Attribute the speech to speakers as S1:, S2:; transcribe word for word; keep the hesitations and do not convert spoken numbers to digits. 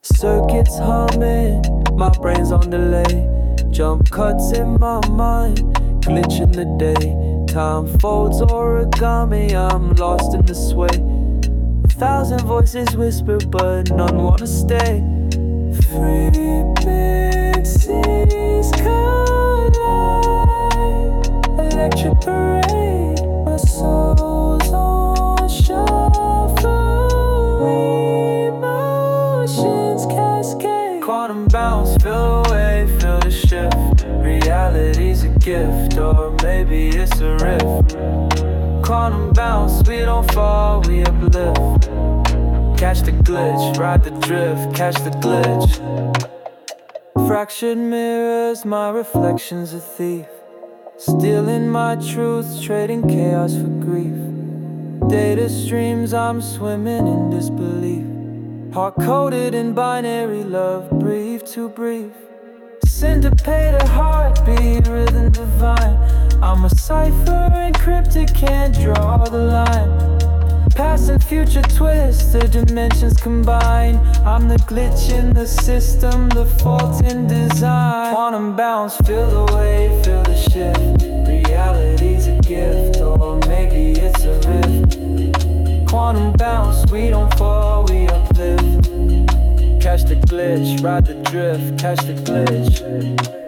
S1: Circuits humming, my brain's on delay. Jump cuts in my mind, glitch in the day. Time folds origami, I'm lost in the sway. A thousand voices whisper, but none wanna stay. Free big seas collide, electric parade, my soul's on shuffle, emotions cascade. Quantum bounce, feel the wave, feel the shift. Reality's a gift, or maybe it's a rift. Quantum bounce, we don't fall, we uplift. Catch the glitch, ride the drift, catch the glitch. Fractured mirrors, my reflection's a thief. Stealing my truths, trading chaos for grief. Data streams, I'm swimming in disbelief. Hard-coded in binary love, brief too brief. Syndicated heartbeat, rhythm divine. I'm a cipher encrypted, can't draw the line. Past and future twist, the dimensions combine. I'm the glitch in the system, the fault in design. Quantum bounce, feel the wave, feel the shift. Reality's a gift, or maybe it's a rift. Quantum bounce, we don't fall, we uplift. Catch the glitch, ride the drift, catch the glitch.